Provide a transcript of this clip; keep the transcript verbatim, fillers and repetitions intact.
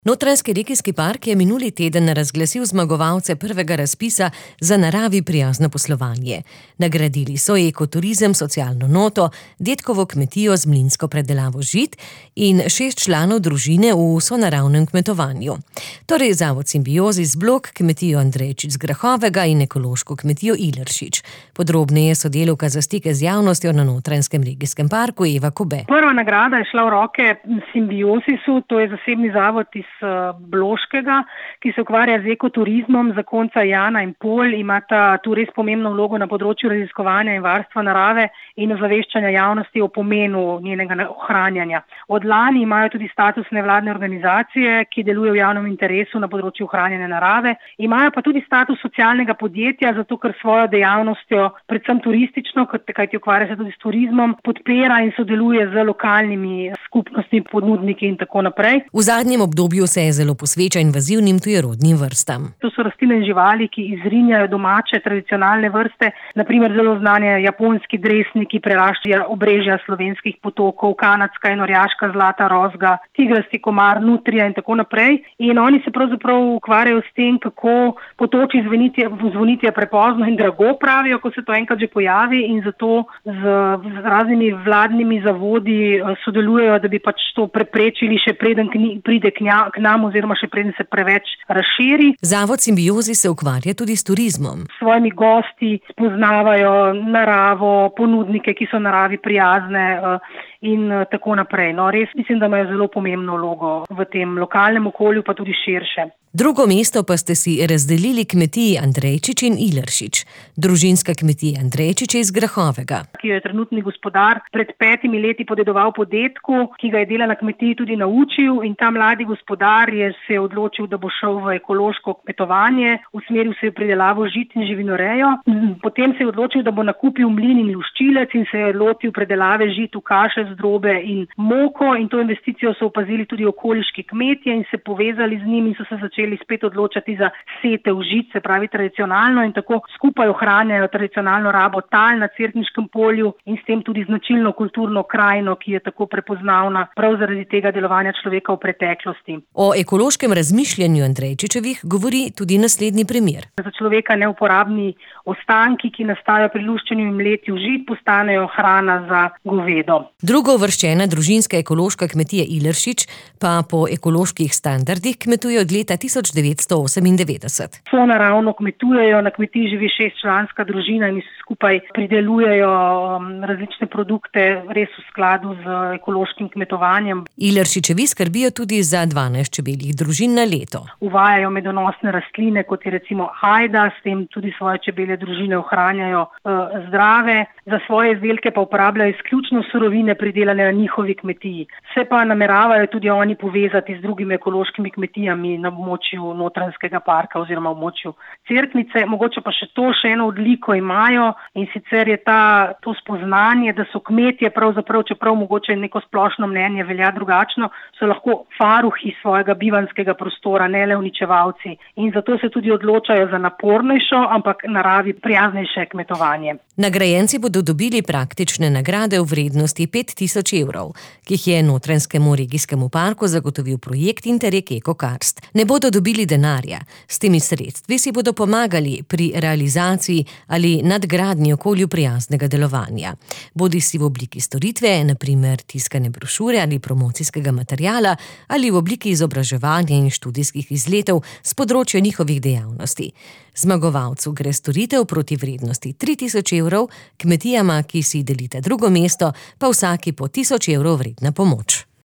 Notranjski regijski park je minuli teden razglasil zmagovalce prvega razpisa za naravi prijazno poslovanje. Nagradili so ekoturizem, socialno noto, dedkovo kmetijo z mlinsko predelavo žit in šest članov družine v sonaravnem kmetovanju. Torej Zavod Simbiozis Blok, kmetijo Andrejčič z Grahovega in ekološko kmetijo Ileršič. Podrobneje sodelavka za stike z javnostjo na Notranjskem regijskem parku Eva Kobe. Prva nagrada je šla v roke Simbiosisu, to je zasebni zavod iz Bloškega, ki se ukvarja z ekoturizmom, zakonca Jana in Pol, imata tu res pomembno vlogo na področju raziskovanja in varstva narave in ozaveščanja javnosti o pomenu njenega ohranjanja. Od lani imajo tudi status nevladne organizacije, ki deluje v javnem interesu na področju ohranjanja narave, imajo pa tudi status socialnega podjetja, zato ker svojo dejavnostjo, predvsem turistično, kajti ukvarja se tudi s turizmom, podpira in sodeluje z lokalnimi skupnostmi, ponudniki in tako naprej. V zadnjem obdobju se je zelo posveča invazivnim tujerodnim vrstam. To so rastline in živali, ki izrinjajo domače tradicionalne vrste, na primer zelo znane japonski dresni, ki preraščajo obrežja slovenskih potokov, kanadska in orjaška zlata rozga, tigrasti komar, nutrija in tako naprej. In oni se pravzaprav ukvarjajo s tem, kako potoči zvoniti, zvoniti je prepozno in drago, pravijo, ko se to enkrat že pojavi, in zato z, z raznimi vladnimi zavodi sodelujejo, da bi pač to preprečili še preden pride k, nja, k nam oziroma še preden se preveč razširi. Zavod Simbiozis se ukvarja tudi s turizmom. S svojimi gosti spoznavajo naravo, ponudnike, ki so naravi prijazne in tako naprej. No, res mislim, da imajo zelo pomembno vlogo v tem lokalnem okolju, pa tudi širše. Drugo mesto pa ste si razdelili kmetiji Andrejčič in Ileršič. Družinska kmetija Andrejčič iz Grahovega, ki jo je trenutni gospodar pred petimi leti podedoval po dedku, ki ga je dela na kmetiji tudi naučil, in ta mladi gospodar je se odločil, da bo šel v ekološko kmetovanje, usmeril se je v pridelavo žit in živinorejo. Potem se je odločil, da bo nakupil mlin in luščilec in se je lotil predelave žit v kaše, zdrobe in moko, in to investicijo so opazili tudi okoliški kmetje in se povezali z njimi in so se začeli spet odločati za setev žit, se pravi tradicionalno, in tako skupaj ohranjajo tradicionalno rabo tal na Cerkniškem polju in s tem tudi značilno kulturno krajino, ki je tako prepoznavna prav zaradi tega delovanja človeka v preteklosti. O ekološkem razmišljanju Andrejčičevih govori tudi naslednji primer. Za človeka neuporabni ostanki, ki nastajajo pri luščenju in mletju žit, postanejo hrana za govedo. Drugo uvrščena družinska ekološka kmetija Ileršič pa po ekoloških standardih kmetuje od leta tisoč devetsto osemindevetdeset. Sonaravno kmetujejo, na kmetiji živi šestčlanska družina in skupaj pridelujejo različne produkte res v skladu z ekološkim kmetovanjem. Ileršičevi skrbijo tudi za dvanajst čebeljih družin na leto. Uvajajo medonosne rastline, kot je recimo ajda, s tem tudi svoje čebelje družine ohranjajo uh, zdrave. Za svoje izdelke pa uporabljajo izključno surovine pridelane na njihovi kmetiji. Se pa nameravajo tudi oni povezati z drugimi ekološkimi kmetijami na območju Notranjskega parka oziroma območju Cerknice. Mogoče pa še to, še eno odliko imajo, in sicer je ta, to spoznanje, da so kmetje pravzaprav, čeprav mogoče neko splošno mnenje velja drugačno, so lahko varuhi svojega bivanjskega prostora, ne le uničevalci. In zato se tudi odločajo za napornejšo, ampak naravi prijaznejše kmetovanje. Nagrajenci bodo dobili praktične nagrade v vrednosti pet tisoč evrov, ki jih je Notranjskemu regijskemu parku zagotovil projekt Interreg Ekokarst. Ne bodo dobili denarja. S temi sredstvi si bodo pomagali pri realizaciji ali nadgradnji okolju prijaznega delovanja. Bodi si v obliki storitve, na primer tiskane brošure ali promocijskega materiala, ali v obliki izobraževanja in študijskih izletov s področja njihovih dejavnosti. Zmagovalcu gre storitev proti vrednosti tri tisoč evrov, kmetijama, ki si delita drugo mesto, pa vsaki po tisoč evrov vredna pomoč.